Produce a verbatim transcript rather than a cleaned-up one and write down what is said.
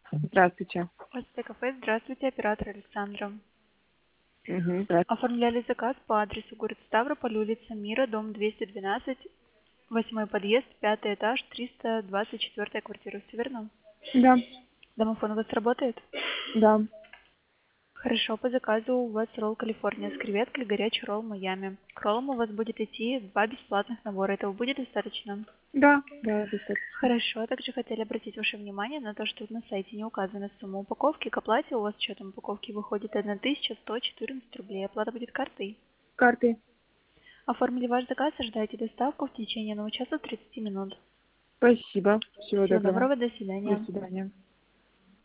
Здравствуйте. Ось кафе. Здравствуйте, оператор Александра. Мгм, здра- Оформляли заказ по адресу город Ставрополь, улица Мира, дом двести двенадцать, восьмой подъезд, пятый этаж, триста двадцать четвёртая квартира. Все верно? Да, Домофон у вас работает? да. Хорошо, по заказу у вас ролл Калифорния с креветкой, горячий ролл Майами. К роллам у вас будет идти два бесплатных набора. Этого будет достаточно? Да, да, достаточно. Хорошо, также хотели обратить ваше внимание на то, что на сайте не указана сумма упаковки. К оплате у вас с учетом упаковки выходит тысяча сто четырнадцать рублей. Оплата будет картой. Карты. Оформили ваш заказ, ожидайте доставку в течение одного часа тридцати минут. Спасибо. Всего Всего доброго. доброго, до До свидания. свидания.